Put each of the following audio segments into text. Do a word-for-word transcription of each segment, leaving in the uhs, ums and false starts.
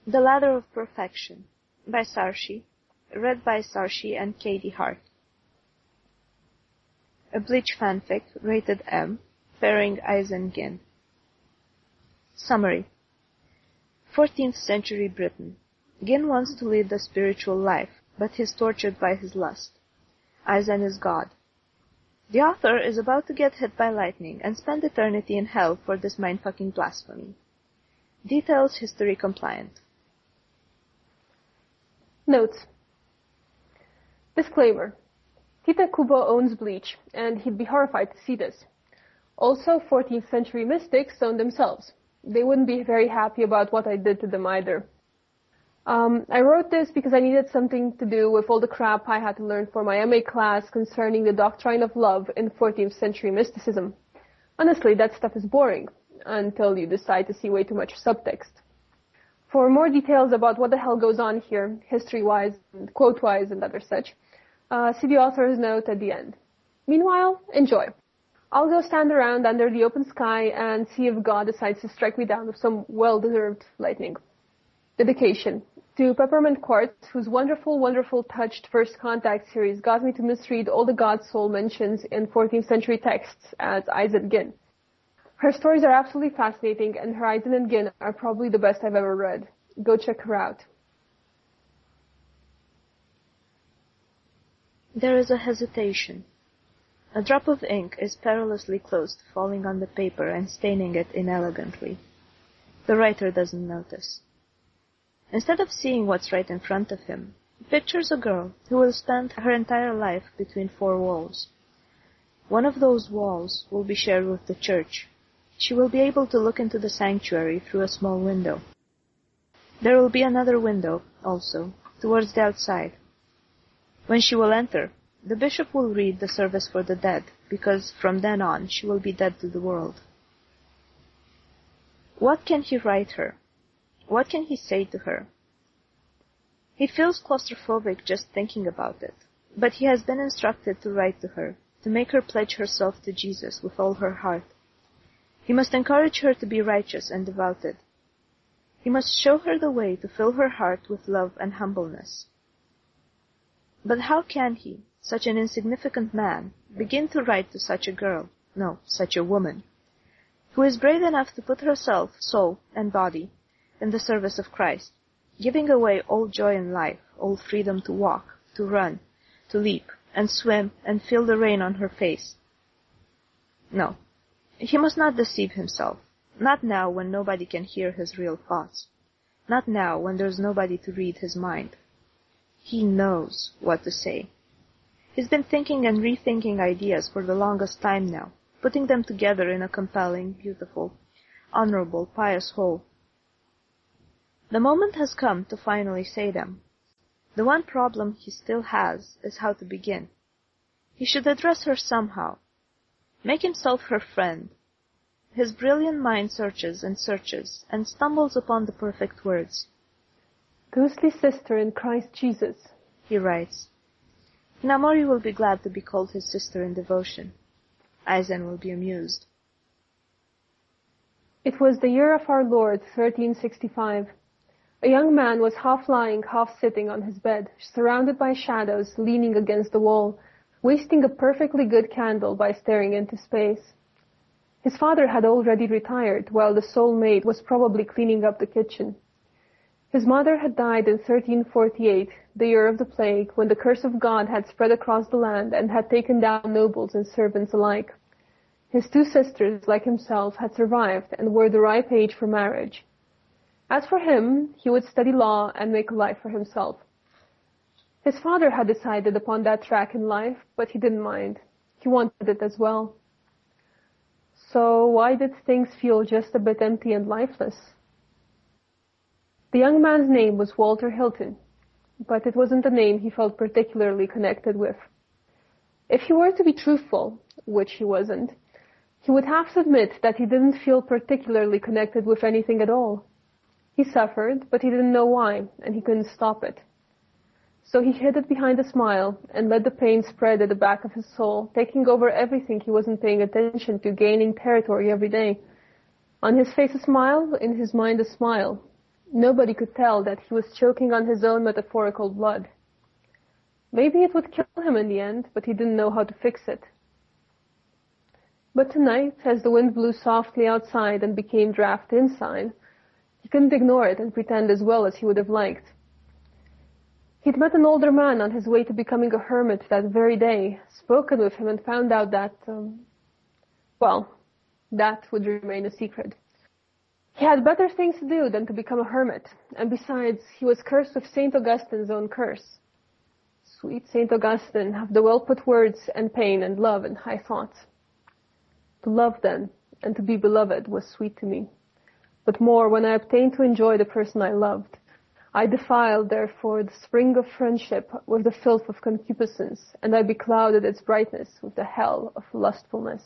The Ladder of Perfection by Saarshi, read by Saarshi and Katie Hart. A Bleach fanfic, rated M, pairing Aizen Gin. Summary. fourteenth century Britain. Gin wants to lead the spiritual life, but he's tortured by his lust. Aizen is God. The author is about to get hit by lightning and spend eternity in hell for this mindfucking blasphemy. Details history compliant. Notes. Disclaimer. Tite Kubo owns Bleach, and he'd be horrified to see this. Also, fourteenth century mystics own themselves. They wouldn't be very happy about what I did to them either. Um, I wrote this because I needed something to do with all the crap I had to learn for my M A class concerning the doctrine of love in fourteenth century mysticism. Honestly, that stuff is boring, until you decide to see way too much subtext. For more details about what the hell goes on here, history-wise, and quote-wise, and other such, uh, see the author's note at the end. Meanwhile, enjoy. I'll go stand around under the open sky and see if God decides to strike me down with some well-deserved lightning. Dedication. To Peppermint Quartz, whose wonderful, wonderful touched First Contact series got me to misread all the God soul mentions in fourteenth century texts as Aizen Gin. Her stories are absolutely fascinating, and her Aizen and Gin are probably the best I've ever read. Go check her out. There is a hesitation. A drop of ink is perilously close to falling on the paper and staining it inelegantly. The writer doesn't notice. Instead of seeing what's right in front of him, he pictures a girl who will spend her entire life between four walls. One of those walls will be shared with the church. She will be able to look into the sanctuary through a small window. There will be another window, also, towards the outside. When she will enter, the bishop will read the service for the dead, because from then on she will be dead to the world. What can he write her? What can he say to her? He feels claustrophobic just thinking about it, but he has been instructed to write to her, to make her pledge herself to Jesus with all her heart. He must encourage her to be righteous and devoted. He must show her the way to fill her heart with love and humbleness. But how can he, such an insignificant man, begin to write to such a girl, no, such a woman, who is brave enough to put herself, soul and body, in the service of Christ, giving away all joy in life, all freedom to walk, to run, to leap, and swim, and feel the rain on her face? No. He must not deceive himself, not now when nobody can hear his real thoughts, not now when there's nobody to read his mind. He knows what to say. He's been thinking and rethinking ideas for the longest time now, putting them together in a compelling, beautiful, honorable, pious whole. The moment has come to finally say them. The one problem he still has is how to begin. He should address her somehow. Make himself her friend. His brilliant mind searches and searches, and stumbles upon the perfect words. Ghostly sister in Christ Jesus, he writes. Hinamori will be glad to be called his sister in devotion. Aizen will be amused. It was the year of our Lord, thirteen sixty-five. A young man was half lying, half sitting on his bed, surrounded by shadows, leaning against the wall, wasting a perfectly good candle by staring into space. His father had already retired, while the sole maid was probably cleaning up the kitchen. His mother had died in thirteen forty-eight, the year of the plague, when the curse of God had spread across the land and had taken down nobles and servants alike. His two sisters, like himself, had survived and were the ripe age for marriage. As for him, he would study law and make a life for himself. His father had decided upon that track in life, but he didn't mind. He wanted it as well. So why did things feel just a bit empty and lifeless? The young man's name was Walter Hilton, but it wasn't a name he felt particularly connected with. If he were to be truthful, which he wasn't, he would have to admit that he didn't feel particularly connected with anything at all. He suffered, but he didn't know why, and he couldn't stop it. So he hid it behind a smile and let the pain spread at the back of his soul, taking over everything he wasn't paying attention to, gaining territory every day. On his face a smile, in his mind a smile. Nobody could tell that he was choking on his own metaphorical blood. Maybe it would kill him in the end, but he didn't know how to fix it. But tonight, as the wind blew softly outside and became draft inside, he couldn't ignore it and pretend as well as he would have liked. He'd met an older man on his way to becoming a hermit that very day, spoken with him and found out that, um, well, that would remain a secret. He had better things to do than to become a hermit, and besides, he was cursed with Saint Augustine's own curse. Sweet Saint Augustine, of the well-put words and pain and love and high thoughts. To love then, and to be beloved, was sweet to me. But more, when I obtained to enjoy the person I loved, I defiled, therefore, the spring of friendship with the filth of concupiscence, and I beclouded its brightness with the hell of lustfulness.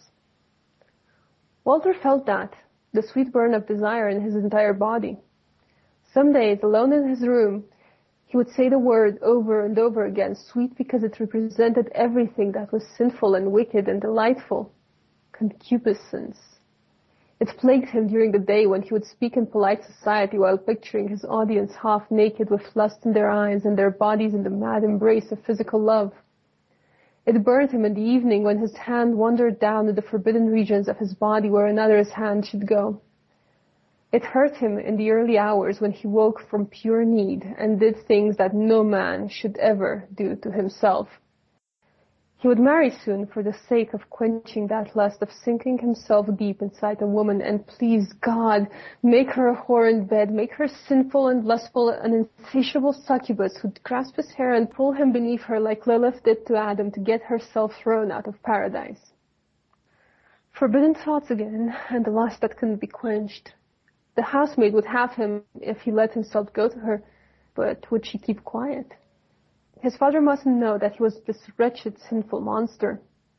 Walter felt that, the sweet burn of desire in his entire body. Some days, alone in his room, he would say the word over and over again, sweet because it represented everything that was sinful and wicked and delightful. Concupiscence. It plagued him during the day when he would speak in polite society while picturing his audience half naked with lust in their eyes and their bodies in the mad embrace of physical love. It burned him in the evening when his hand wandered down to the forbidden regions of his body where another's hand should go. It hurt him in the early hours when he woke from pure need and did things that no man should ever do to himself. He would marry soon for the sake of quenching that lust of sinking himself deep inside a woman and please God, make her a whore in bed, make her sinful and lustful, an insatiable succubus who'd grasp his hair and pull him beneath her like Lilith did to Adam to get herself thrown out of paradise. Forbidden thoughts again, and the lust that couldn't be quenched. The housemaid would have him if he let himself go to her, but would she keep quiet? His father mustn't know that he was this wretched, sinful monster.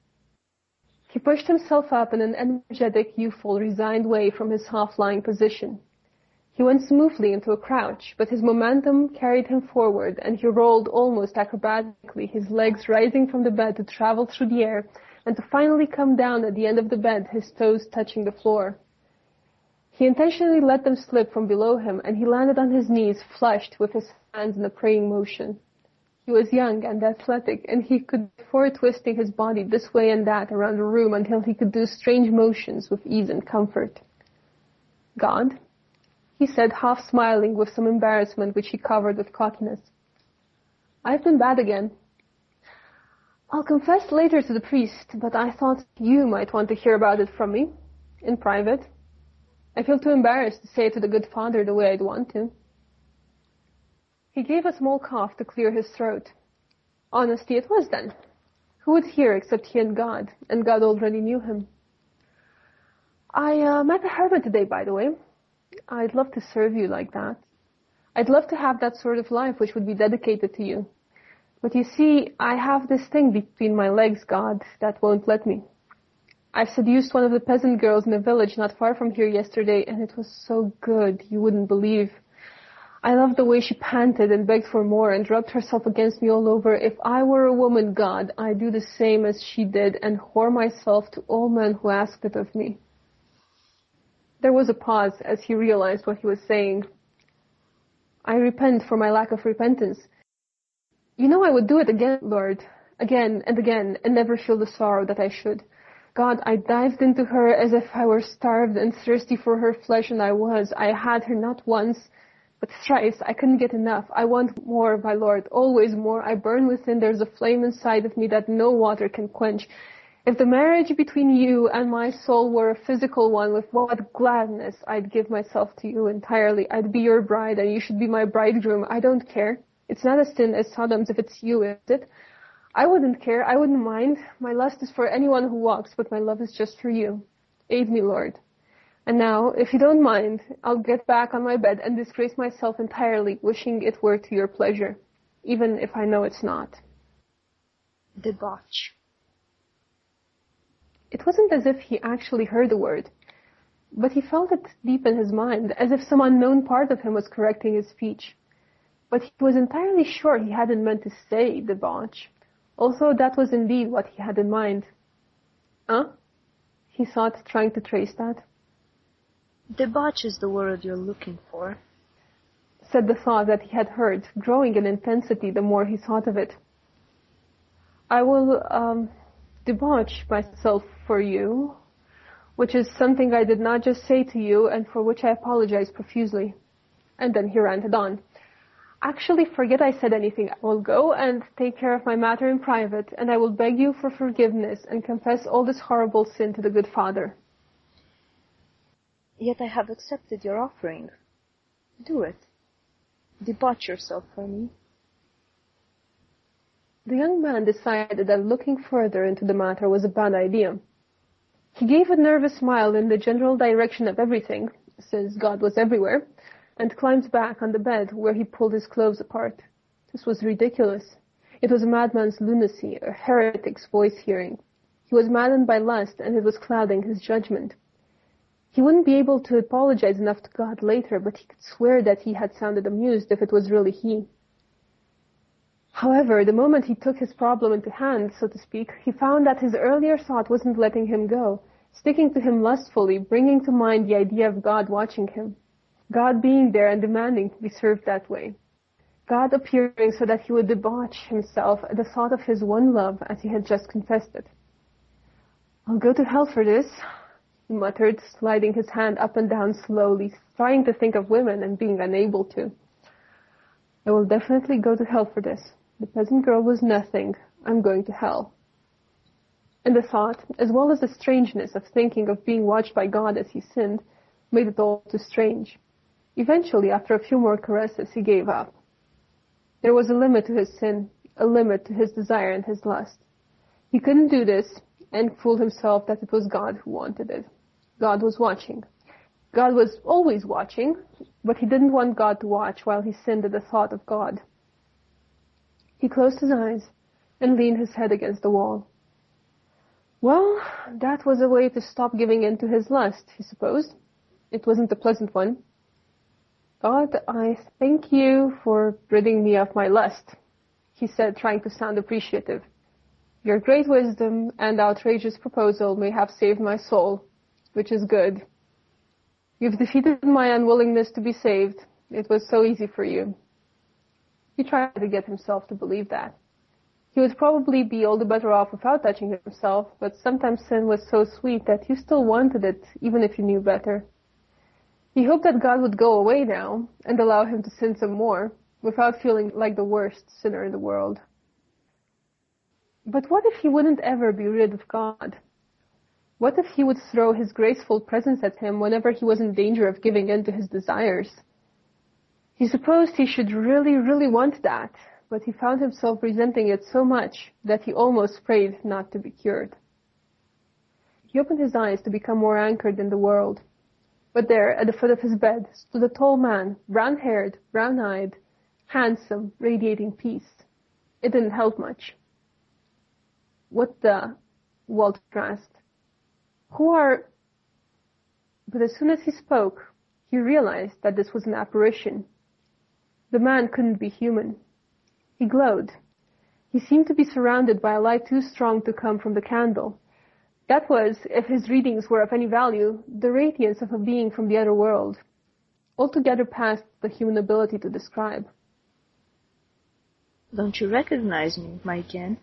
He pushed himself up in an energetic, youthful, resigned way from his half-lying position. He went smoothly into a crouch, but his momentum carried him forward, and he rolled almost acrobatically, his legs rising from the bed to travel through the air, and to finally come down at the end of the bed, his toes touching the floor. He intentionally let them slip from below him, and he landed on his knees, flushed, with his hands in a praying motion. He was young and athletic, and he could afford twisting his body this way and that around the room until he could do strange motions with ease and comfort. God, he said, half smiling with some embarrassment which he covered with cockiness. I've been bad again. I'll confess later to the priest, but I thought you might want to hear about it from me, in private. I feel too embarrassed to say it to the good father the way I'd want to. He gave a small cough to clear his throat. Honesty it was then. Who would hear except he and God, and God already knew him. I uh, met a hermit today, by the way. I'd love to serve you like that. I'd love to have that sort of life which would be dedicated to you. But you see, I have this thing between my legs, God, that won't let me. I seduced one of the peasant girls in a village not far from here yesterday, and it was so good, you wouldn't believe. I loved the way she panted and begged for more and rubbed herself against me all over. If I were a woman, God, I'd do the same as she did and whore myself to all men who asked it of me. There was a pause as he realized what he was saying. I repent for my lack of repentance. You know I would do it again, Lord, again and again, and never feel the sorrow that I should. God, I dived into her as if I were starved and thirsty for her flesh, and I was. I had her not once, but thrice. I couldn't get enough. I want more, my Lord, always more. I burn within. There's a flame inside of me that no water can quench. If the marriage between you and my soul were a physical one, with what gladness I'd give myself to you entirely. I'd be your bride, and you should be my bridegroom. I don't care. It's not a sin as Sodom's if it's you, is it? I wouldn't care. I wouldn't mind. My lust is for anyone who walks, but my love is just for you. Aid me, Lord. And now, if you don't mind, I'll get back on my bed and disgrace myself entirely, wishing it were to your pleasure, even if I know it's not. Debauch. It wasn't as if he actually heard the word, but he felt it deep in his mind, as if some unknown part of him was correcting his speech. But he was entirely sure he hadn't meant to say debauch, although that was indeed what he had in mind. Huh? He thought, trying to trace that. Debauch is the word you're looking for. said the thought that he had heard, growing in intensity the more he thought of it. I will um, debauch myself for you, which is something I did not just say to you and for which I apologize profusely. And then he ranted on. Actually, forget I said anything. I will go and take care of my matter in private, and I will beg you for forgiveness and confess all this horrible sin to the good Father. Yet I have accepted your offering. Do it. Debauch yourself for me. The young man decided that looking further into the matter was a bad idea. He gave a nervous smile in the general direction of everything, since God was everywhere, and climbed back on the bed where he pulled his clothes apart. This was ridiculous. It was a madman's lunacy, a heretic's voice-hearing. He was maddened by lust, and it was clouding his judgment. He wouldn't be able to apologize enough to God later, but he could swear that he had sounded amused if it was really he. However, the moment he took his problem into hand, so to speak, he found that his earlier thought wasn't letting him go, sticking to him lustfully, bringing to mind the idea of God watching him. God being there and demanding to be served that way. God appearing so that he would debauch himself at the thought of his one love as he had just confessed it. I'll go to hell for this, he muttered, sliding his hand up and down slowly, trying to think of women and being unable to. I will definitely go to hell for this. The peasant girl was nothing. I'm going to hell. And the thought, as well as the strangeness of thinking of being watched by God as he sinned, made it all too strange. Eventually, after a few more caresses, he gave up. There was a limit to his sin, a limit to his desire and his lust. He couldn't do this and fool himself that it was God who wanted it. God was watching. God was always watching, but he didn't want God to watch while he sinned at the thought of God. He closed his eyes and leaned his head against the wall. Well, that was a way to stop giving in to his lust, he supposed. It wasn't a pleasant one. God, I thank you for ridding me of my lust, he said, trying to sound appreciative. Your great wisdom and outrageous proposal may have saved my soul, which is good. You've defeated my unwillingness to be saved. It was so easy for you. He tried to get himself to believe that. He would probably be all the better off without touching himself, but sometimes sin was so sweet that you still wanted it, even if you knew better. He hoped that God would go away now and allow him to sin some more, without feeling like the worst sinner in the world. But what if he wouldn't ever be rid of God? What if he would throw his graceful presence at him whenever he was in danger of giving in to his desires? He supposed he should really, really want that, but he found himself resenting it so much that he almost prayed not to be cured. He opened his eyes to become more anchored in the world. But there, at the foot of his bed, stood a tall man, brown-haired, brown-eyed, handsome, radiating peace. It didn't help much. What the? Walter asked. Who are... But as soon as he spoke, he realized that this was an apparition. The man couldn't be human. He glowed. He seemed to be surrounded by a light too strong to come from the candle. That was, if his readings were of any value, the radiance of a being from the other world, altogether past the human ability to describe. Don't you recognize me, my Ken?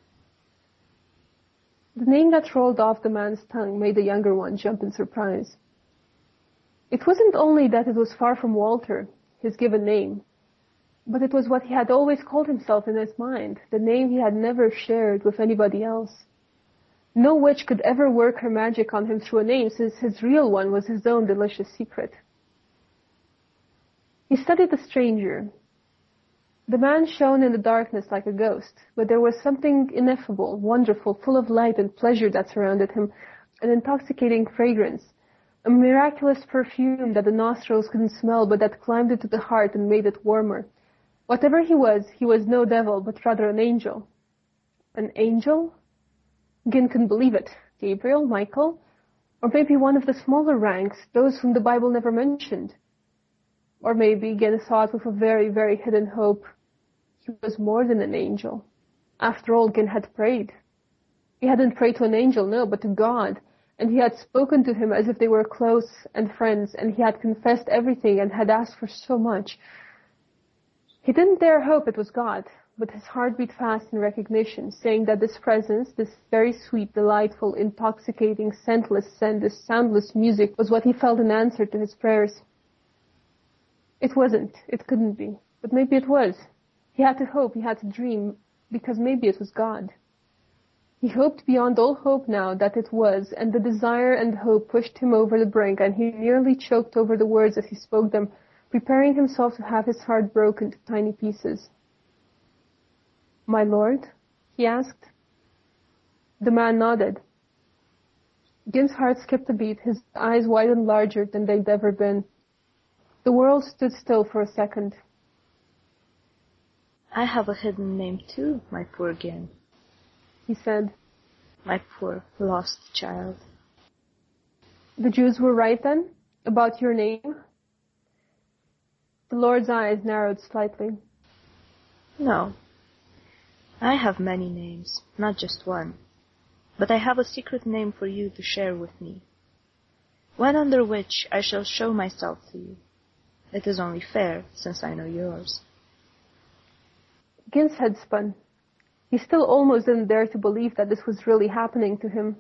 The name that rolled off the man's tongue made the younger one jump in surprise. It wasn't only that it was far from Walter, his given name, but it was what he had always called himself in his mind, the name he had never shared with anybody else. No witch could ever work her magic on him through a name, since his real one was his own delicious secret. He studied the stranger. The man shone in the darkness like a ghost, but there was something ineffable, wonderful, full of light and pleasure that surrounded him, an intoxicating fragrance, a miraculous perfume that the nostrils couldn't smell, but that climbed into the heart and made it warmer. Whatever he was, he was no devil, but rather an angel. An angel? Gin couldn't believe it. Gabriel, Michael, or maybe one of the smaller ranks, those whom the Bible never mentioned. Or maybe, Gin thought with a very, very hidden hope, he was more than an angel. After all, Gin had prayed. He hadn't prayed to an angel, no, but to God, and he had spoken to him as if they were close and friends, and he had confessed everything and had asked for so much. He didn't dare hope it was God, but his heart beat fast in recognition, saying that this presence, this very sweet, delightful, intoxicating, scentless scent, this soundless music, was what he felt in answer to his prayers. It wasn't. It couldn't be. But maybe it was. He had to hope, he had to dream, because maybe it was God. He hoped beyond all hope now that it was, and the desire and hope pushed him over the brink, and he nearly choked over the words as he spoke them, preparing himself to have his heart broken to tiny pieces. "My lord?" he asked. The man nodded. Gin's heart skipped a beat, his eyes widened larger than they'd ever been. The world stood still for a second. "I have a hidden name too, my poor Gin," he said. "My poor lost child." "The Jews were right then? About your name?" The Lord's eyes narrowed slightly. "No. I have many names, not just one. But I have a secret name for you to share with me. One under which I shall show myself to you. It is only fair, since I know yours." Gin's head spun. He still almost didn't dare to believe that this was really happening to him.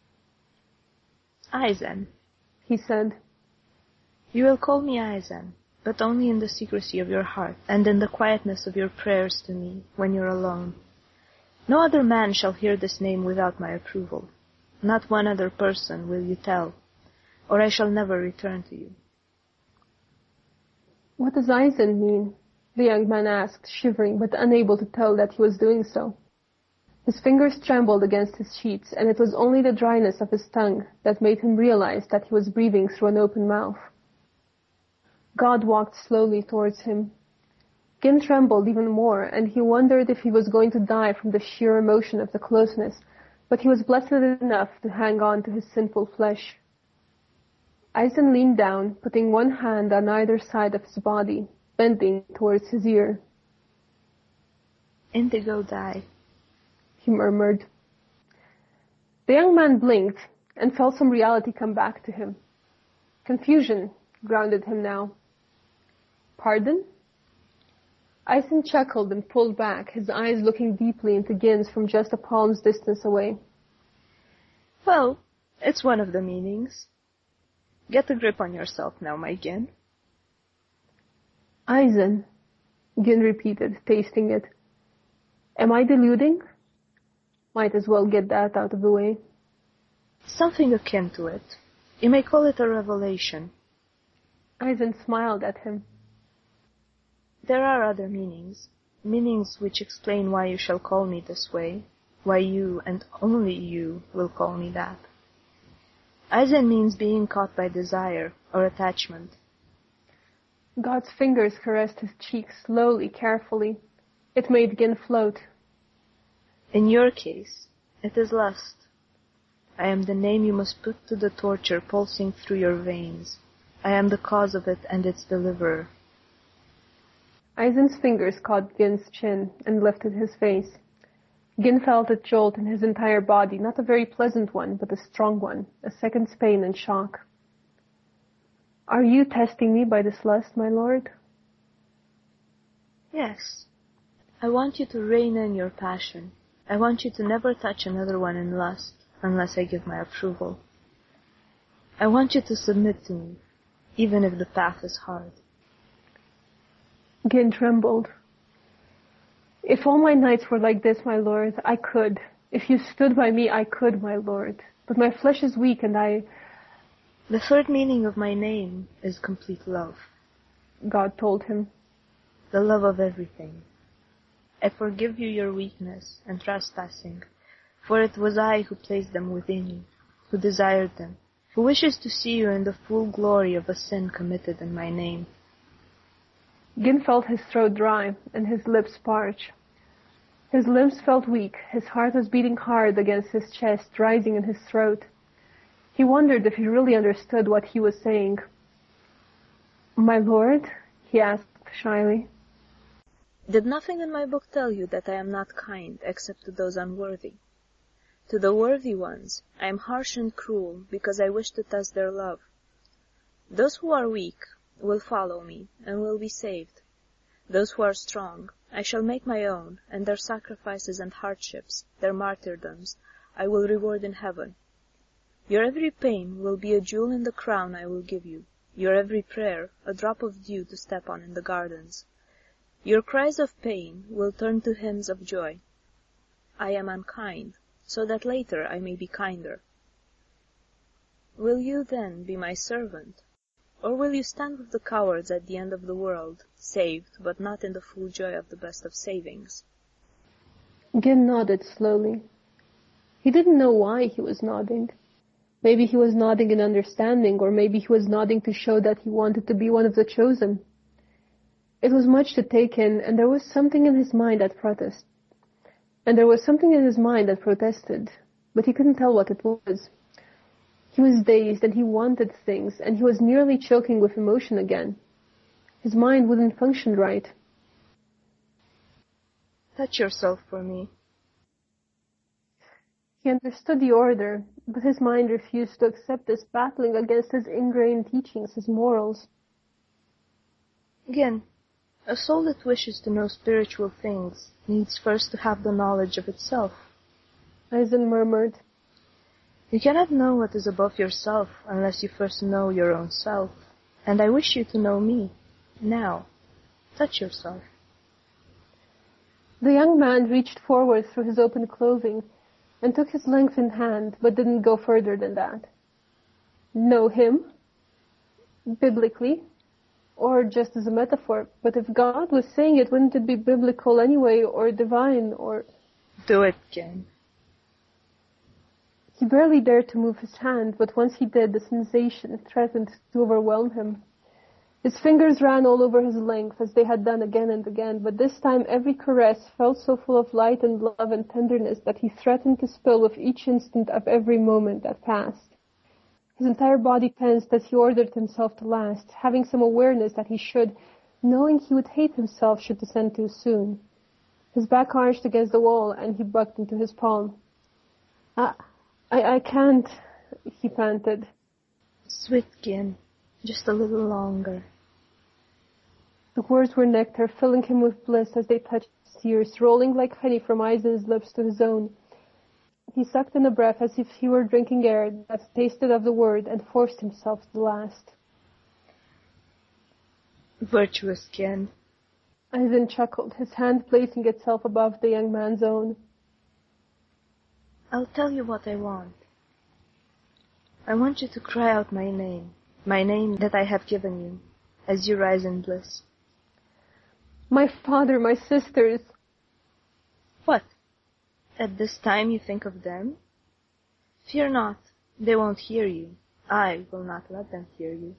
"Eisen," he said. "You will call me Eisen, but only in the secrecy of your heart and in the quietness of your prayers to me when you're alone. No other man shall hear this name without my approval. Not one other person will you tell, or I shall never return to you." "What does Eisen mean?" the young man asked, shivering, but unable to tell that he was doing so. His fingers trembled against his sheets, and it was only the dryness of his tongue that made him realize that he was breathing through an open mouth. God walked slowly towards him. Gin trembled even more, and he wondered if he was going to die from the sheer emotion of the closeness, but he was blessed enough to hang on to his sinful flesh. Eisen leaned down, putting one hand on either side of his body, bending towards his ear. "Indigo dye," he murmured. The young man blinked and felt some reality come back to him. Confusion grounded him now. "Pardon?" Eisen chuckled and pulled back, his eyes looking deeply into Gin's from just a palm's distance away. "Well, it's one of the meanings. Get a grip on yourself now, my Gin." "Eisen," Gin repeated, tasting it. "Am I deluding? Might as well get that out of the way." "Something akin to it. You may call it a revelation." Eisen smiled at him. "There are other meanings, meanings which explain why you shall call me this way, why you, and only you, will call me that. Eisen means being caught by desire or attachment." God's fingers caressed his cheek slowly, carefully. It made Gin float. "In your case, it is lust. I am the name you must put to the torture pulsing through your veins. I am the cause of it and its deliverer." Eisen's fingers caught Gin's chin and lifted his face. Gin felt a jolt in his entire body, not a very pleasant one, but a strong one, a second's pain and shock. "Are you testing me by this lust, my lord?" "Yes. I want you to rein in your passion. I want you to never touch another one in lust, unless I give my approval. I want you to submit to me, even if the path is hard." Gin trembled. "If all my nights were like this, my lord, I could. If you stood by me, I could, my lord. But my flesh is weak, and I—" "The third meaning of my name is complete love," God told him. "The love of everything. I forgive you your weakness and trespassing, for it was I who placed them within you, who desired them, who wishes to see you in the full glory of a sin committed in my name." Gin felt his throat dry and his lips parch. His limbs felt weak, his heart was beating hard against his chest, rising in his throat. He wondered if he really understood what he was saying. "My lord?" he asked shyly. "Did nothing in my book tell you that I am not kind except to those unworthy? To the worthy ones I am harsh and cruel because I wish to test their love. Those who are weak will follow me and will be saved. Those who are strong, I shall make my own, and their sacrifices and hardships, their martyrdoms, I will reward in heaven. Your every pain will be a jewel in the crown I will give you, your every prayer a drop of dew to step on in the gardens. Your cries of pain will turn to hymns of joy. I am unkind, so that later I may be kinder. Will you then be my servant? Or will you stand with the cowards at the end of the world, saved, but not in the full joy of the best of savings? Gin nodded slowly. He didn't know why he was nodding. Maybe he was nodding in understanding, or maybe he was nodding to show that he wanted to be one of the chosen. It was much to take in, and there was something in his mind that protested. And there was something in his mind that protested, but he couldn't tell what it was. He was dazed, and he wanted things, and he was nearly choking with emotion again. His mind wouldn't function right. Touch yourself for me. He understood the order, but his mind refused to accept this, battling against his ingrained teachings, his morals. Again, a soul that wishes to know spiritual things needs first to have the knowledge of itself. Aizen murmured. You cannot know what is above yourself unless you first know your own self, and I wish you to know me. Now, touch yourself. The young man reached forward through his open clothing and took his lengthened hand, but didn't go further than that. Know him? Biblically? Or just as a metaphor? But if God was saying it, wouldn't it be biblical anyway, or divine, or... Do it, Gin. He barely dared to move his hand, but once he did, the sensation threatened to overwhelm him. His fingers ran all over his length, as they had done again and again, but this time every caress felt so full of light and love and tenderness that he threatened to spill with each instant of every moment that passed. His entire body tensed as he ordered himself to last, having some awareness that he should, knowing he would hate himself should descend too soon. His back arched against the wall, and he bucked into his palm. I, I, I can't, he panted. Sweet Gin, just a little longer. The words were nectar, filling him with bliss as they touched his ears, rolling like honey from Aizen's lips to his own. He sucked in a breath as if he were drinking air that tasted of the word, and forced himself to the last. Virtuous Gin. Aizen chuckled, his hand placing itself above the young man's own. I'll tell you what I want. I want you to cry out my name, my name that I have given you, as you rise in bliss. My father, my sisters. What? At this time you think of them? Fear not, they won't hear you. I will not let them hear you.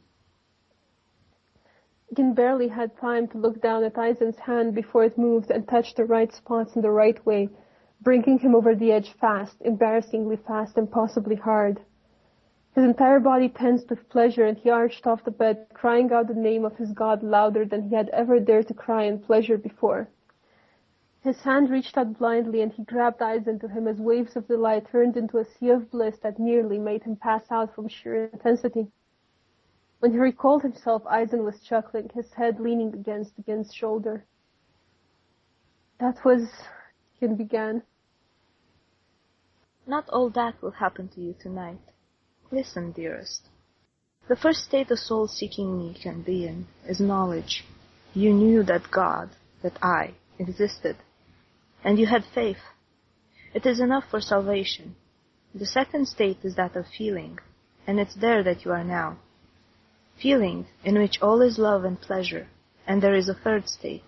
Gin barely had time to look down at Aizen's hand before it moved and touched the right spots in the right way, bringing him over the edge fast, embarrassingly fast and possibly hard. His entire body tensed with pleasure, and he arched off the bed, crying out the name of his God louder than he had ever dared to cry in pleasure before. His hand reached out blindly, and he grabbed Aizen to him as waves of delight turned into a sea of bliss that nearly made him pass out from sheer intensity. When he recalled himself, Aizen was chuckling, his head leaning against Gin's shoulder. That was... Gin began. Not all that will happen to you tonight. Listen, dearest. The first state a soul seeking me can be in is knowledge. You knew that God, that I, existed, and you had faith. It is enough for salvation. The second state is that of feeling, and it's there that you are now. Feeling, in which all is love and pleasure, and there is a third state.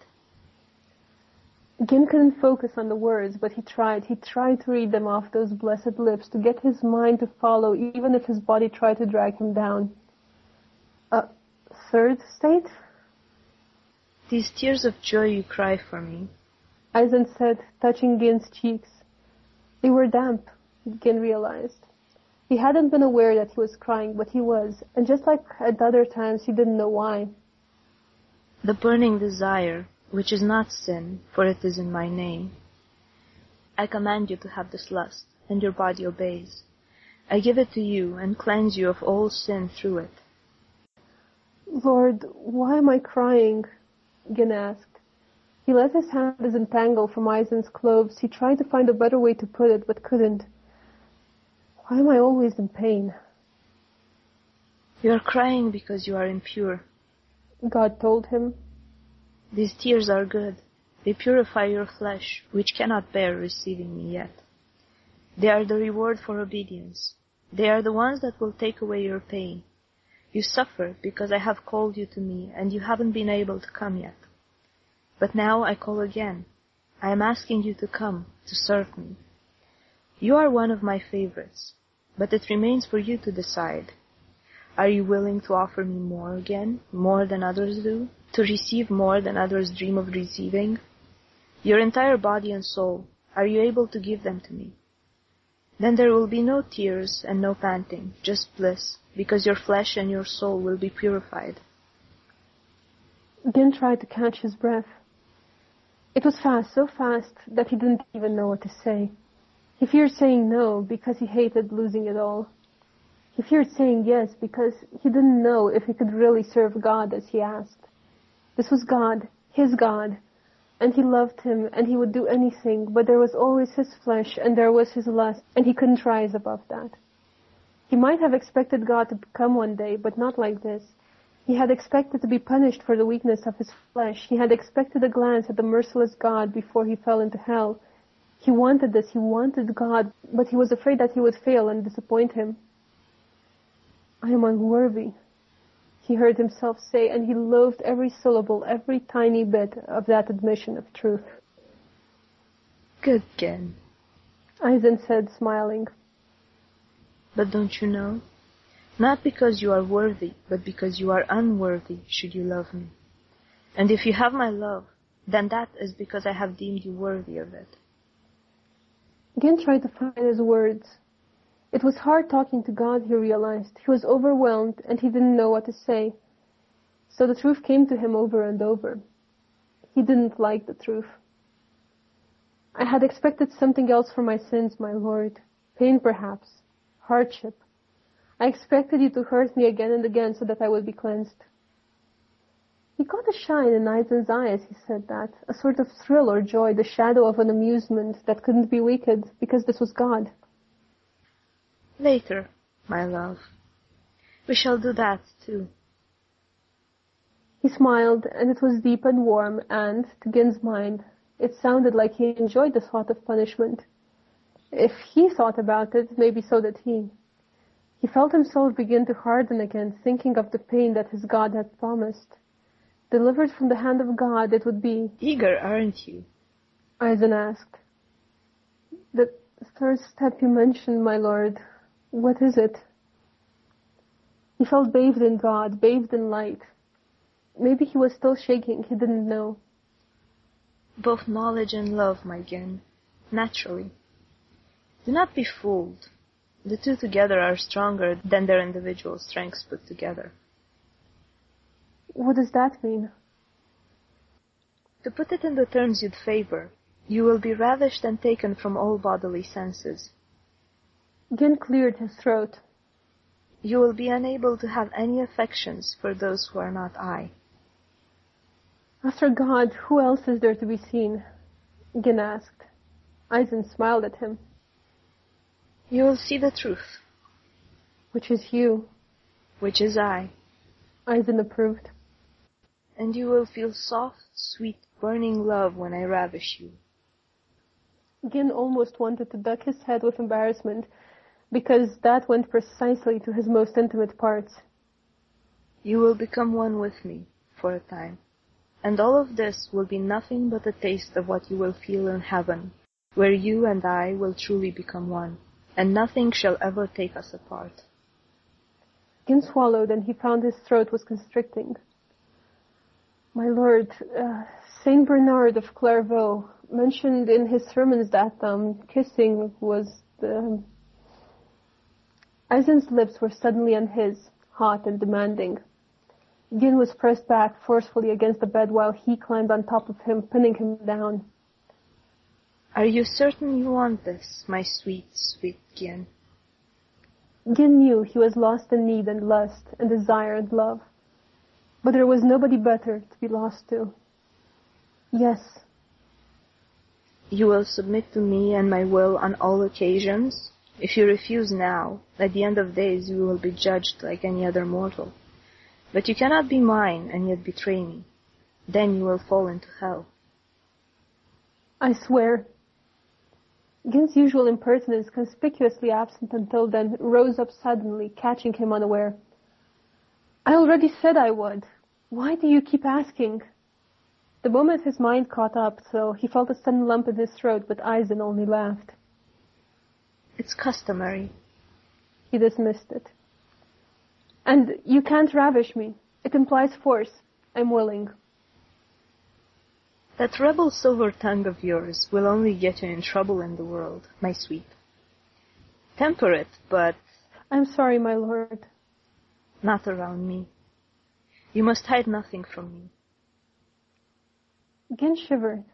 Gin couldn't focus on the words, but he tried. He tried to read them off those blessed lips, to get his mind to follow, even if his body tried to drag him down. A third state? These tears of joy you cry for me, Aizen said, touching Gin's cheeks. They were damp, Gin realized. He hadn't been aware that he was crying, but he was, and just like at other times, he didn't know why. The burning desire, which is not sin, for it is in my name. I command you to have this lust, and your body obeys. I give it to you, and cleanse you of all sin through it. Lord, why am I crying? Gin asked. He let his hand disentangle from Eisen's clothes. He tried to find a better way to put it, but couldn't. Why am I always in pain? You are crying because you are impure, God told him. These tears are good. They purify your flesh, which cannot bear receiving me yet. They are the reward for obedience. They are the ones that will take away your pain. You suffer because I have called you to me, and you haven't been able to come yet. But now I call again. I am asking you to come, to serve me. You are one of my favorites, but it remains for you to decide. Are you willing to offer me more again, more than others do? To receive more than others dream of receiving? Your entire body and soul, are you able to give them to me? Then there will be no tears and no panting, just bliss, because your flesh and your soul will be purified. Gin tried to catch his breath. It was fast, so fast that he didn't even know what to say. He feared saying no because he hated losing it all. He feared saying yes because he didn't know if he could really serve God as he asked. This was God, his God, and he loved him and he would do anything, but there was always his flesh and there was his lust, and he couldn't rise above that. He might have expected God to come one day, but not like this. He had expected to be punished for the weakness of his flesh. He had expected a glance at the merciless God before he fell into hell. He wanted this, he wanted God, but he was afraid that he would fail and disappoint him. I am unworthy, he heard himself say, and he loathed every syllable, every tiny bit of that admission of truth. Good, Gin, Eisen said, smiling. But don't you know? Not because you are worthy, but because you are unworthy should you love me. And if you have my love, then that is because I have deemed you worthy of it. Gin tried to find his words. It was hard talking to God, he realized. He was overwhelmed and he didn't know what to say. So the truth came to him over and over. He didn't like the truth. I had expected something else for my sins, my Lord. Pain, perhaps. Hardship. I expected you to hurt me again and again so that I would be cleansed. He caught a shine in Eisen's eye as he said that, a sort of thrill or joy, the shadow of an amusement that couldn't be wicked, because this was God. Later, my love. We shall do that, too. He smiled, and it was deep and warm, and, to Gin's mind, it sounded like he enjoyed the thought of punishment. If he thought about it, maybe so did he. He felt himself begin to harden again, thinking of the pain that his God had promised. Delivered from the hand of God, it would be... Eager, aren't you? Eisen asked. The third step you mentioned, my lord, what is it? He felt bathed in God, bathed in light. Maybe he was still shaking, he didn't know. Both knowledge and love, my Gin, naturally. Do not be fooled. The two together are stronger than their individual strengths put together. What does that mean? To put it in the terms you'd favor, you will be ravished and taken from all bodily senses. Gin cleared his throat. You will be unable to have any affections for those who are not I. After God, who else is there to be seen? Gin asked. Eisen smiled at him. You will see the truth. Which is you. Which is I. Eisen approved. And you will feel soft, sweet, burning love when I ravish you. Gin almost wanted to duck his head with embarrassment, because that went precisely to his most intimate parts. You will become one with me, for a time, and all of this will be nothing but a taste of what you will feel in heaven, where you and I will truly become one, and nothing shall ever take us apart. Gin swallowed, and he found his throat was constricting. My lord, uh, Saint Bernard of Clairvaux mentioned in his sermons that um, kissing was the... Eisen's lips were suddenly on his, hot and demanding. Gin was pressed back forcefully against the bed while he climbed on top of him, pinning him down. Are you certain you want this, my sweet, sweet Gin? Gin knew he was lost in need and lust and desire and love. But there was nobody better to be lost to. Yes. You will submit to me and my will on all occasions? If you refuse now, at the end of days you will be judged like any other mortal. But you cannot be mine and yet betray me. Then you will fall into hell. I swear. Gin's usual impertinence, conspicuously absent until then, rose up suddenly, catching him unaware. I already said I would. Why do you keep asking? The moment his mind caught up, so he felt a sudden lump in his throat, but Eisen only laughed. It's customary. He dismissed it. And you can't ravish me. It implies force. I'm willing. That rebel silver tongue of yours will only get you in trouble in the world, my sweet. Temper it, but... I'm sorry, my lord. Not around me. You must hide nothing from me. Gin shivered.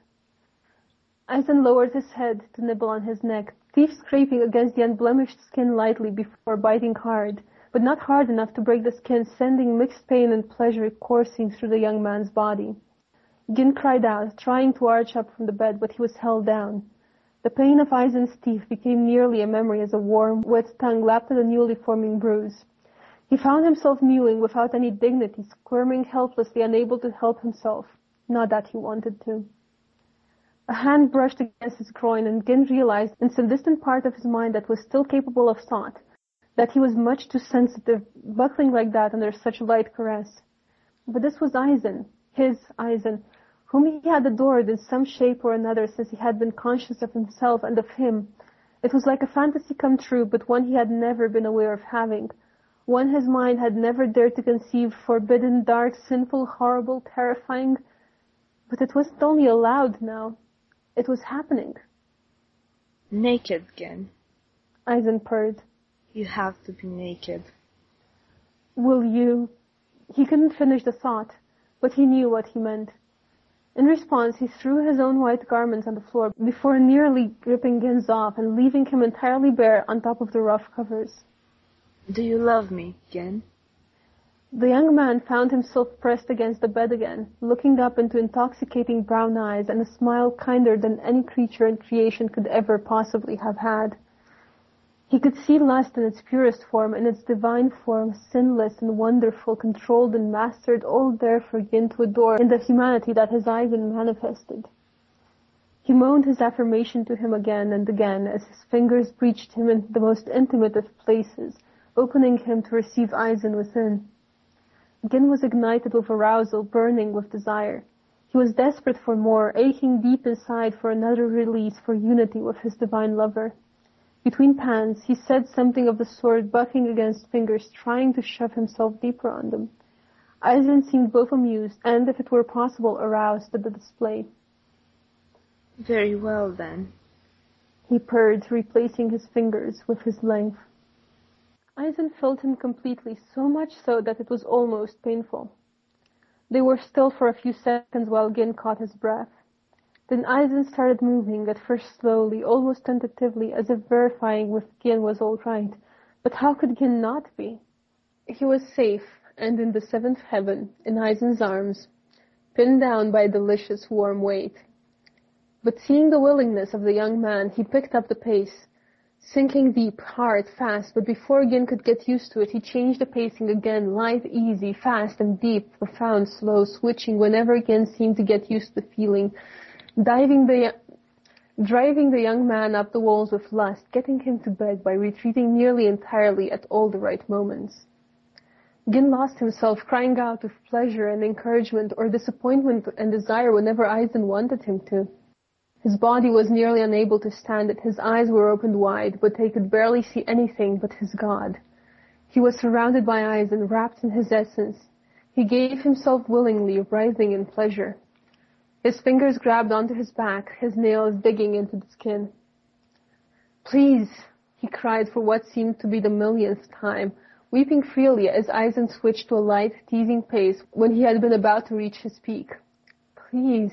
Eisen lowered his head to nibble on his neck, teeth scraping against the unblemished skin lightly before biting hard, but not hard enough to break the skin, sending mixed pain and pleasure coursing through the young man's body. Gin cried out, trying to arch up from the bed, but he was held down. The pain of Eisen's teeth became nearly a memory as a warm, wet tongue lapped at a newly forming bruise. He found himself mewing without any dignity, squirming helplessly, unable to help himself. Not that he wanted to. A hand brushed against his groin, and Gin realized in some distant part of his mind that was still capable of thought, that he was much too sensitive, buckling like that under such light caress. But this was Eisen, his Eisen, whom he had adored in some shape or another since he had been conscious of himself and of him. It was like a fantasy come true, but one he had never been aware of having. One his mind had never dared to conceive, forbidden, dark, sinful, horrible, terrifying. But it wasn't only allowed now. It was happening. Naked, Gin. Eisen purred. You have to be naked. Will you... He couldn't finish the thought, but he knew what he meant. In response, he threw his own white garments on the floor before nearly ripping Gin's off and leaving him entirely bare on top of the rough covers. Do you love me, Gin? The young man found himself pressed against the bed again, looking up into intoxicating brown eyes and a smile kinder than any creature in creation could ever possibly have had. He could see lust in its purest form, in its divine form, sinless and wonderful, controlled and mastered, all there for Gin to adore in the humanity that his Eisen manifested. He moaned his affirmation to him again and again as his fingers reached him in the most intimate of places, opening him to receive Eisen within. Gin was ignited with arousal, burning with desire. He was desperate for more, aching deep inside for another release, for unity with his divine lover. Between pans, he said something of the sort, bucking against fingers, trying to shove himself deeper on them. Eisen seemed both amused and, if it were possible, aroused at the display. Very well, then. He purred, replacing his fingers with his length. Eisen filled him completely, so much so that it was almost painful. They were still for a few seconds while Gin caught his breath. Then Eisen started moving, at first slowly, almost tentatively, as if verifying if Gin was all right. But how could Gin not be? He was safe, and in the seventh heaven, in Eisen's arms, pinned down by a delicious warm weight. But seeing the willingness of the young man, he picked up the pace, sinking deep, hard, fast, but before Gin could get used to it, he changed the pacing again, light, easy, fast and deep, profound, slow, switching whenever Gin seemed to get used to the feeling, diving the, driving the young man up the walls with lust, getting him to beg by retreating nearly entirely at all the right moments. Gin lost himself, crying out with pleasure and encouragement or disappointment and desire whenever Eisen wanted him to. His body was nearly unable to stand it. His eyes were opened wide, but they could barely see anything but his God. He was surrounded by Eisen, wrapped in his essence. He gave himself willingly, writhing in pleasure. His fingers grabbed onto his back, his nails digging into the skin. "Please," he cried for what seemed to be the millionth time, weeping freely as Eisen switched to a light, teasing pace when he had been about to reach his peak. "Please."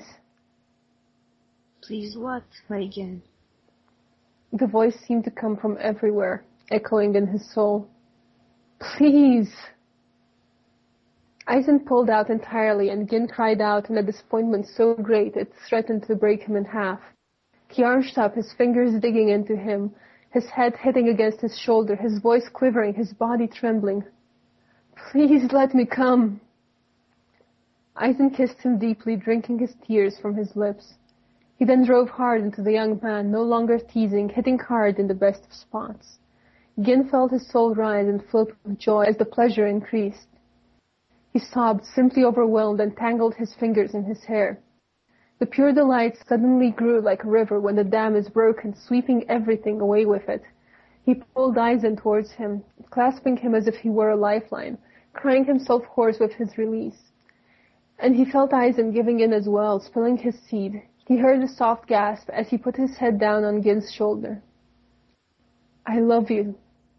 Please what, my Gin? The voice seemed to come from everywhere, echoing in his soul. "Please." Eisen pulled out entirely, and Gin cried out in a disappointment so great it threatened to break him in half. He arched up, his fingers digging into him, his head hitting against his shoulder, his voice quivering, his body trembling. "Please let me come." Eisen kissed him deeply, drinking his tears from his lips. He then drove hard into the young man, no longer teasing, hitting hard in the best of spots. Gin felt his soul rise and float with joy as the pleasure increased. He sobbed, simply overwhelmed, and tangled his fingers in his hair. The pure delight suddenly grew like a river when the dam is broken, sweeping everything away with it. He pulled Eisen towards him, clasping him as if he were a lifeline, crying himself hoarse with his release. And he felt Eisen giving in as well, spilling his seed. He heard a soft gasp as he put his head down on Gin's shoulder. "I love you."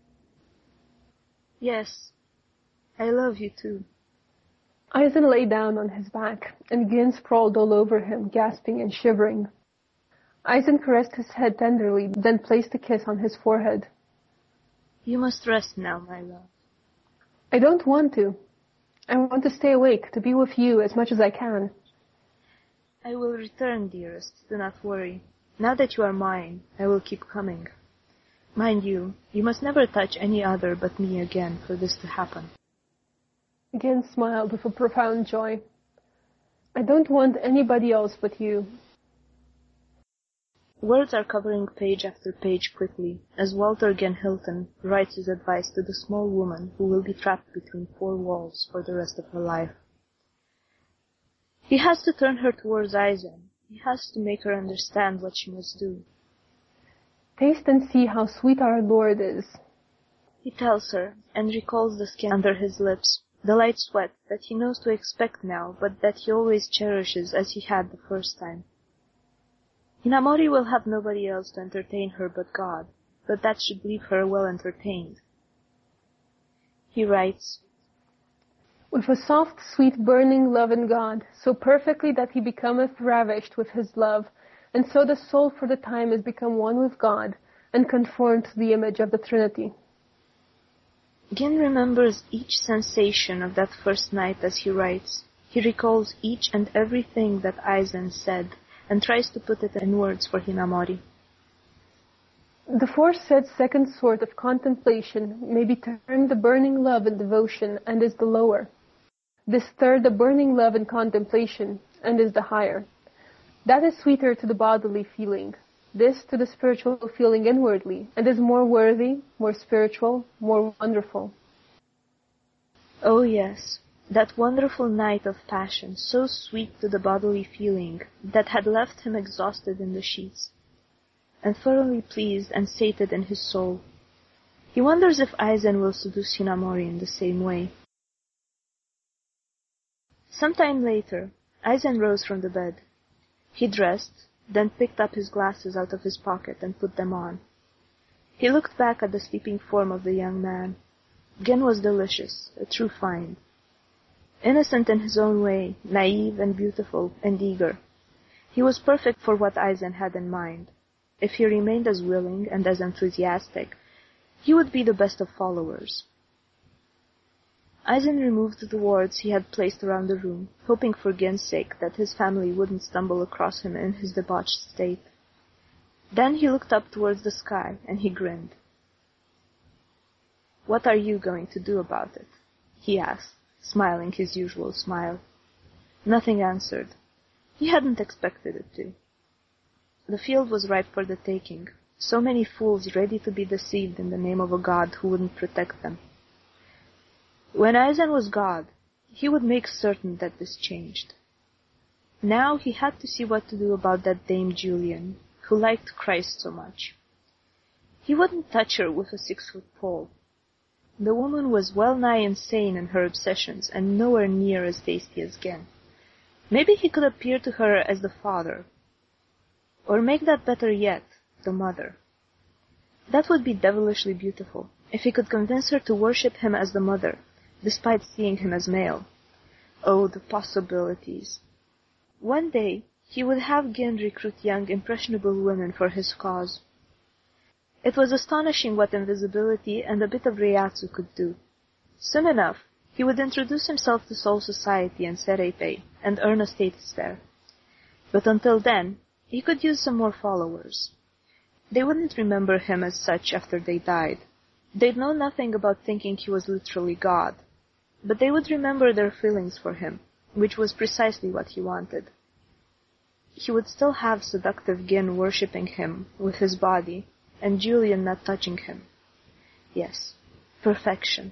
"Yes, I love you too." Eisen lay down on his back, and Gin sprawled all over him, gasping and shivering. Eisen caressed his head tenderly, then placed a kiss on his forehead. "You must rest now, my love." "I don't want to. I want to stay awake, to be with you as much as I can." "I will return, dearest. Do not worry. Now that you are mine, I will keep coming. Mind you, you must never touch any other but me again for this to happen." Gin smiled with a profound joy. "I don't want anybody else but you." Words are covering page after page quickly, as Walter Gen Hilton writes his advice to the small woman who will be trapped between four walls for the rest of her life. He has to turn her towards Eisen. He has to make her understand what she must do. "Taste and see how sweet our Lord is," he tells her, and recalls the skin under his lips, the light sweat that he knows to expect now, but that he always cherishes as he had the first time. Hinamori will have nobody else to entertain her but God, but that should leave her well entertained. He writes, "With a soft, sweet, burning love in God, so perfectly that he becometh ravished with his love, and so the soul for the time is become one with God, and conformed to the image of the Trinity." Gin remembers each sensation of that first night as he writes. He recalls each and everything that Eisen said, and tries to put it in words for Hinamori. "The foresaid second sort of contemplation may be termed the burning love and devotion, and is the lower. This third the burning love and contemplation, and is the higher. That is sweeter to the bodily feeling, this to the spiritual feeling inwardly, and is more worthy, more spiritual, more wonderful." Oh yes, that wonderful night of passion, so sweet to the bodily feeling, that had left him exhausted in the sheets, and thoroughly pleased and sated in his soul. He wonders if Eisen will seduce Hinamori in the same way. Some time later, Eisen rose from the bed. He dressed, then picked up his glasses out of his pocket and put them on. He looked back at the sleeping form of the young man. Gin was delicious, a true find. Innocent in his own way, naive and beautiful and eager. He was perfect for what Eisen had in mind. If he remained as willing and as enthusiastic, he would be the best of followers. Eisen removed the wards he had placed around the room, hoping for Gin's sake that his family wouldn't stumble across him in his debauched state. Then he looked up towards the sky, and he grinned. "What are you going to do about it?" he asked, smiling his usual smile. Nothing answered. He hadn't expected it to. The field was ripe for the taking, so many fools ready to be deceived in the name of a God who wouldn't protect them. When Eisen was God, he would make certain that this changed. Now he had to see what to do about that Dame Julian, who liked Christ so much. He wouldn't touch her with a six-foot pole. The woman was well-nigh insane in her obsessions, and nowhere near as tasty as Gin. Maybe he could appear to her as the father. Or make that better yet, the mother. That would be devilishly beautiful, if he could convince her to worship him as the mother, despite seeing him as male. Oh, the possibilities. One day, he would have Gin recruit young, impressionable women for his cause. It was astonishing what invisibility and a bit of reiatsu could do. Soon enough, He would introduce himself to Soul Society and Serapei and earn a status there. But until then, he could use some more followers. They wouldn't remember him as such after they died. They'd know nothing about thinking he was literally God. But they would remember their feelings for him, which was precisely what he wanted. He would still have seductive Gin worshipping him with his body, and Julian not touching him. Yes, perfection.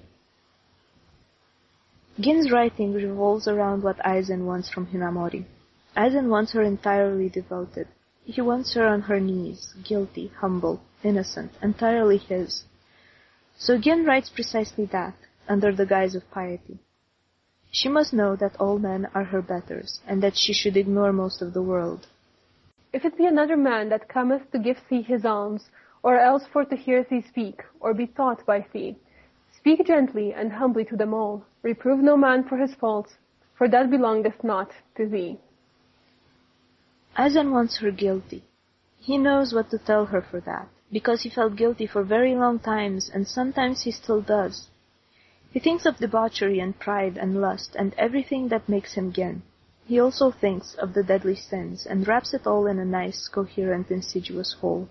Gin's writing revolves around what Aizen wants from Hinamori. Aizen wants her entirely devoted. He wants her on her knees, guilty, humble, innocent, entirely his. So Gin writes precisely that, under the guise of piety. She must know that all men are her betters, and that she should ignore most of the world. If it be another man that cometh to give thee his alms, or else for to hear thee speak, or be taught by thee, speak gently and humbly to them all. Reprove no man for his faults, for that belongeth not to thee. Aizen wants her guilty. He knows what to tell her for that, because he felt guilty for very long times, and sometimes he still does. He thinks of debauchery and pride and lust and everything that makes him Gin. He also thinks of the deadly sins and wraps it all in a nice, coherent, insidious whole.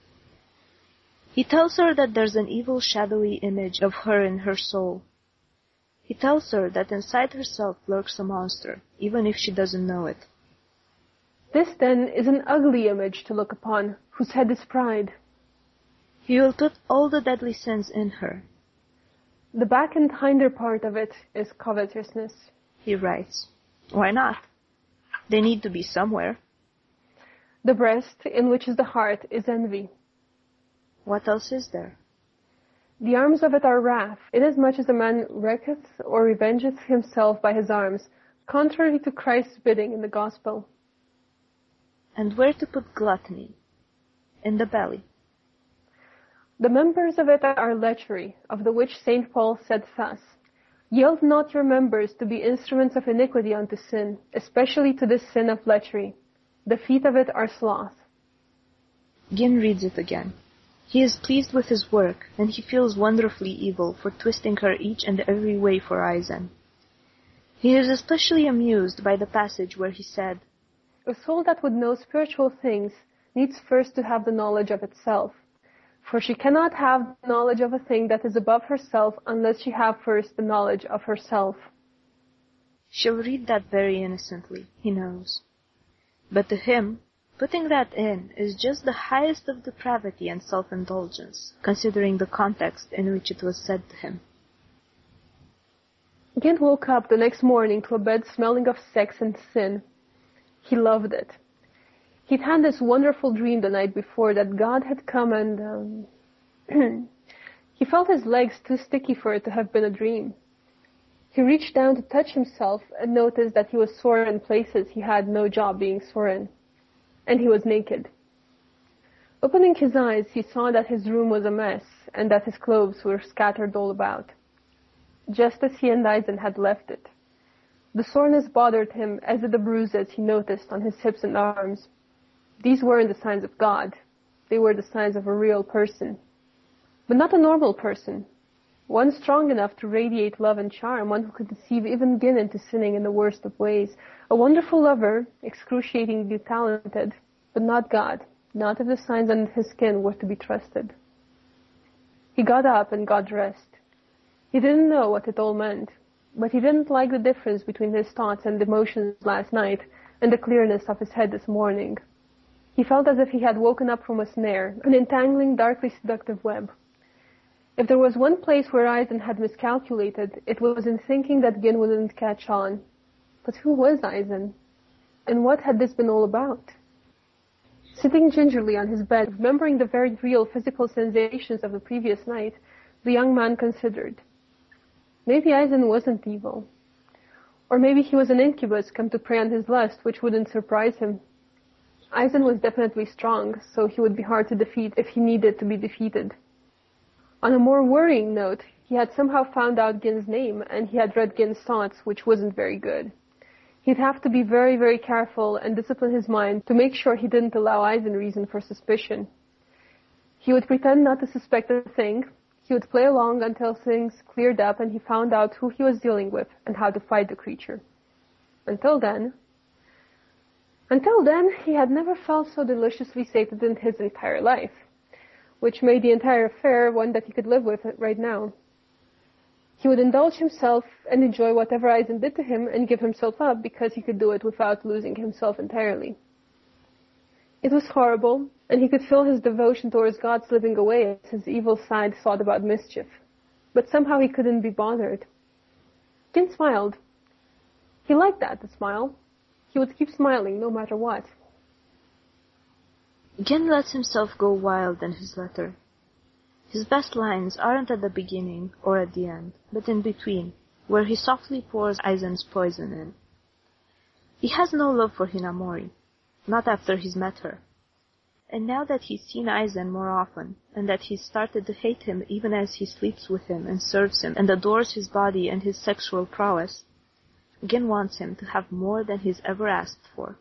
He tells her that there's an evil, shadowy image of her in her soul. He tells her that inside herself lurks a monster, even if she doesn't know it. This, then, is an ugly image to look upon, whose head is pride. He will put all the deadly sins in her. The back and hinder part of it is covetousness. He writes. Why not? They need to be somewhere. The breast, in which is the heart, is envy. What else is there? The arms of it are wrath, inasmuch as a man wreaketh or revengeth himself by his arms, contrary to Christ's bidding in the gospel. And where to put gluttony? In the belly. The members of it are lechery, of the which Saint Paul said thus, Yield not your members to be instruments of iniquity unto sin, especially to this sin of lechery. The feet of it are sloth. Gin reads it again. He is pleased with his work, and he feels wonderfully evil for twisting her each and every way for Aizen. He is especially amused by the passage where he said, A soul that would know spiritual things needs first to have the knowledge of itself. For she cannot have knowledge of a thing that is above herself unless she have first the knowledge of herself. She'll read that very innocently, he knows. But to him, putting that in is just the highest of depravity and self-indulgence, considering the context in which it was said to him. Gin woke up the next morning to a bed smelling of sex and sin. He loved it. He'd had this wonderful dream the night before that God had come and... Um, he felt his legs too sticky for it to have been a dream. He reached down to touch himself and noticed that he was sore in places he had no job being sore in. And he was naked. Opening his eyes, he saw that his room was a mess and that his clothes were scattered all about, just as he and Aizen had left it. The soreness bothered him, as did the bruises he noticed on his hips and arms. These weren't the signs of God. They were the signs of a real person. But not a normal person. One strong enough to radiate love and charm, one who could deceive even Gin into sinning in the worst of ways. A wonderful lover, excruciatingly talented, but not God, not if the signs on his skin were to be trusted. He got up and got dressed. He didn't know what it all meant, but he didn't like the difference between his thoughts and emotions last night and the clearness of his head this morning. He felt as if he had woken up from a snare, an entangling, darkly seductive web. If there was one place where Aizen had miscalculated, it was in thinking that Gin wouldn't catch on. But who was Aizen? And what had this been all about? Sitting gingerly on his bed, remembering the very real physical sensations of the previous night, the young man considered. Maybe Aizen wasn't evil. Or maybe he was an incubus come to prey on his lust, which wouldn't surprise him. Aizen was definitely strong, so he would be hard to defeat if he needed to be defeated. On a more worrying note, he had somehow found out Gin's name, and he had read Gin's thoughts, which wasn't very good. He'd have to be very, very careful and discipline his mind to make sure he didn't allow Aizen reason for suspicion. He would pretend not to suspect a thing. He He would play along until things cleared up and he found out who he was dealing with and how to fight the creature. Until then, until then, he had never felt so deliciously sated in his entire life, which made the entire affair one that he could live with right now. He would indulge himself and enjoy whatever Eisen did to him and give himself up because he could do it without losing himself entirely. It was horrible, and he could feel his devotion towards God slipping away as his evil side thought about mischief. But somehow he couldn't be bothered. Gin smiled. He liked that, the smile. He would keep smiling no matter what. Gin lets himself go wild in his letter. His best lines aren't at the beginning or at the end, but in between, where he softly pours Eisen's poison in. He has no love for Hinamori, not after he's met her. And now that he's seen Eisen more often, and that he's started to hate him even as he sleeps with him and serves him and adores his body and his sexual prowess, Gin wants him to have more than he's ever asked for.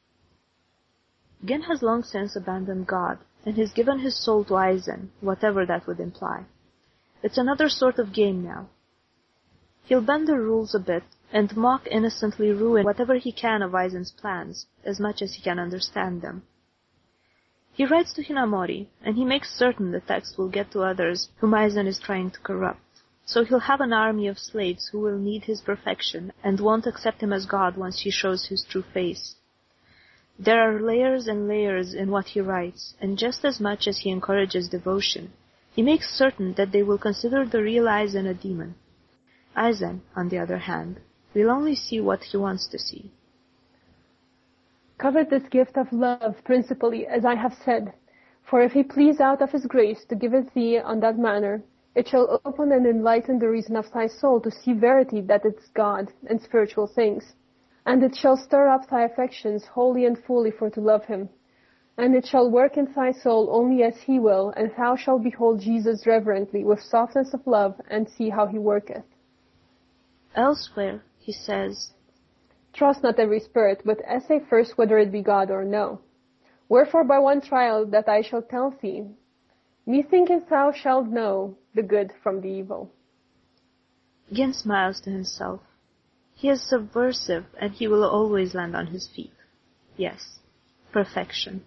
Gin has long since abandoned God, and has given his soul to Eisen, whatever that would imply. It's another sort of game now. He'll bend the rules a bit, and mock innocently ruin whatever he can of Eisen's plans, as much as he can understand them. He writes to Hinamori, and he makes certain the text will get to others whom Eisen is trying to corrupt, so he'll have an army of slaves who will need his perfection and won't accept him as God once he shows his true face. There are layers and layers in what he writes, and just as much as he encourages devotion, he makes certain that they will consider the real Eisen a demon. Eisen, on the other hand, will only see what he wants to see. Covet this gift of love principally, as I have said, for if he please out of his grace to give it thee on that manner, it shall open and enlighten the reason of thy soul to see verity that it's God and spiritual things. And it shall stir up thy affections wholly and fully for to love him. And it shall work in thy soul only as he will, and thou shalt behold Jesus reverently with softness of love, and see how he worketh. Elsewhere, he says, Trust not every spirit, but essay first whether it be God or no. Wherefore by one trial that I shall tell thee, methinketh thou shalt know the good from the evil. Gin smiles to himself. He is subversive, and he will always land on his feet. Yes, perfection.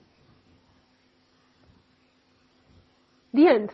The end.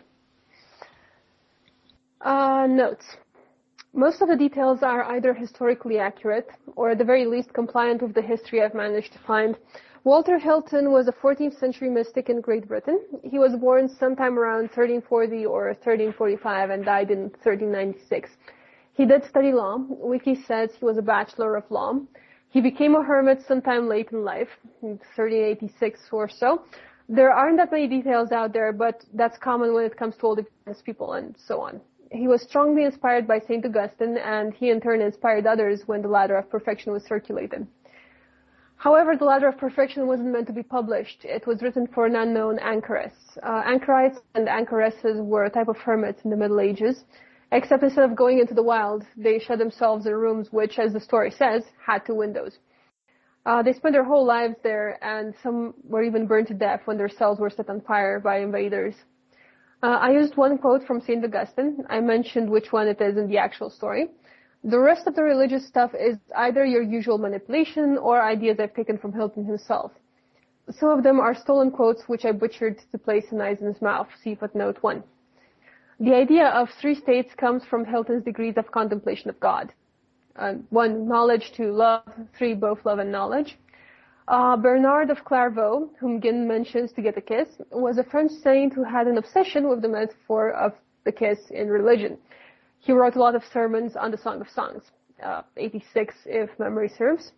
Uh, notes. Most of the details are either historically accurate, or at the very least compliant with the history I've managed to find. Walter Hilton was a fourteenth century mystic in Great Britain. He was born sometime around thirteen forty or thirteen forty-five and died in thirteen ninety-six. He did study law. Wiki says he was a bachelor of law. He became a hermit sometime late in life, in thirteen eighty-six or so. There aren't that many details out there, but that's common when it comes to old people and so on. He was strongly inspired by Saint Augustine, and he in turn inspired others when the Ladder of Perfection was circulated. However, the Ladder of Perfection wasn't meant to be published. It was written for an unknown anchoress. Uh, anchorites and anchoresses were a type of hermits in the Middle Ages. Except instead of going into the wild, they shut themselves in rooms which, as the story says, had two windows. Uh, they spent their whole lives there, and some were even burned to death when their cells were set on fire by invaders. Uh, I used one quote from Saint Augustine. I mentioned which one it is in the actual story. The rest of the religious stuff is either your usual manipulation or ideas I've taken from Hilton himself. Some of them are stolen quotes which I butchered to place in Eisen's mouth. See footnote one. The idea of three states comes from Hilton's degrees of contemplation of God. Uh, one, knowledge, two, love, three, both love and knowledge. Uh, Bernard of Clairvaux, whom Gin mentions to get a kiss, was a French saint who had an obsession with the metaphor of the kiss in religion. He wrote a lot of sermons on the Song of Songs, uh, eighty-six if memory serves.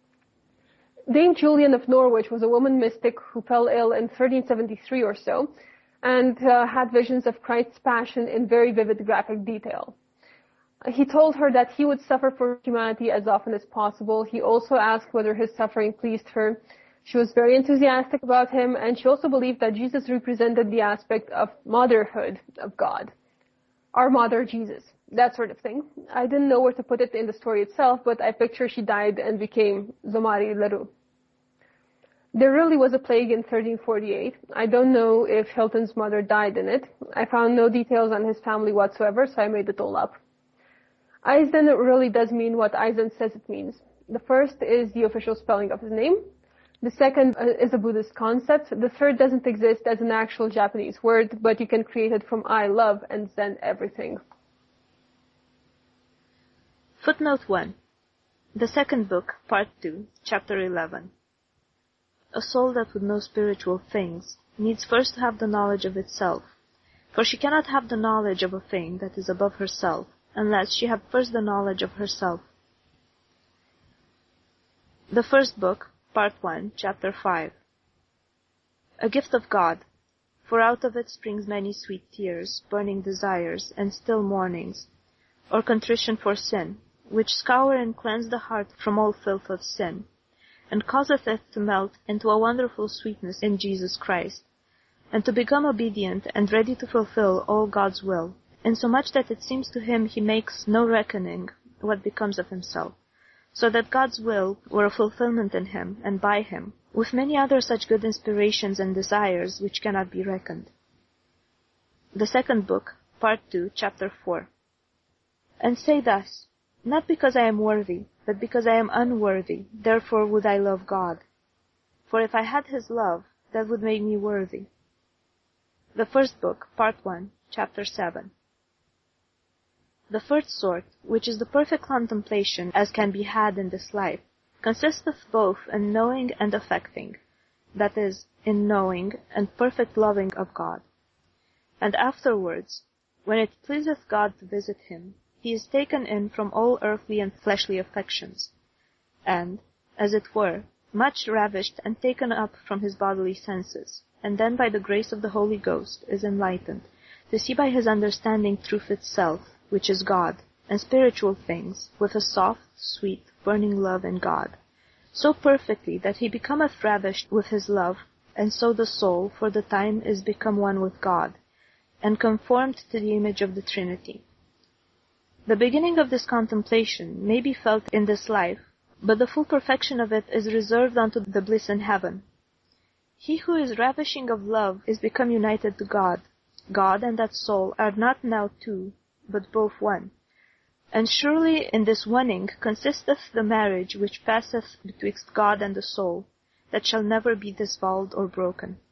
Dame Julian of Norwich was a woman mystic who fell ill in thirteen seventy-three or so, and uh, had visions of Christ's passion in very vivid graphic detail. He told her that he would suffer for humanity as often as possible. He also asked whether his suffering pleased her. She was very enthusiastic about him, and she also believed that Jesus represented the aspect of motherhood of God. Our mother, Jesus. That sort of thing. I didn't know where to put it in the story itself, but I picture she died and became Zomari Leroux. There really was a plague in thirteen forty-eight. I don't know if Hilton's mother died in it. I found no details on his family whatsoever, so I made it all up. Eisen really does mean what Eisen says it means. The first is the official spelling of his name. The second uh, is a Buddhist concept. The third doesn't exist as an actual Japanese word, but you can create it from I, love, and Zen, everything. Footnote one. The second book, Part two, Chapter eleven. A soul that would know spiritual things needs first to have the knowledge of itself, for she cannot have the knowledge of a thing that is above herself, unless she have first the knowledge of herself. The first book, Part one, Chapter five. A gift of God, for out of it springs many sweet tears, burning desires, and still mournings, or contrition for sin, which scour and cleanse the heart from all filth of sin, and causeth it to melt into a wonderful sweetness in Jesus Christ, and to become obedient and ready to fulfill all God's will, insomuch that it seems to him he makes no reckoning what becomes of himself, so that God's will were a fulfillment in him and by him, with many other such good inspirations and desires which cannot be reckoned. The second book, Part two, Chapter four. And say thus, not because I am worthy, but because I am unworthy, therefore would I love God. For if I had his love, that would make me worthy. The first book, Part one, Chapter seven. The first sort, which is the perfect contemplation as can be had in this life, consisteth both in knowing and affecting, that is, in knowing and perfect loving of God. And afterwards, when it pleaseth God to visit him, he is taken in from all earthly and fleshly affections, and, as it were, much ravished and taken up from his bodily senses, and then by the grace of the Holy Ghost is enlightened, to see by his understanding truth itself, which is God, and spiritual things, with a soft, sweet, burning love in God, so perfectly that he becometh ravished with his love, and so the soul for the time is become one with God, and conformed to the image of the Trinity. The beginning of this contemplation may be felt in this life, but the full perfection of it is reserved unto the bliss in heaven. He who is ravishing of love is become united to God. God and that soul are not now two, but both one. And surely in this oneing consisteth the marriage which passeth betwixt God and the soul, that shall never be dissolved or broken.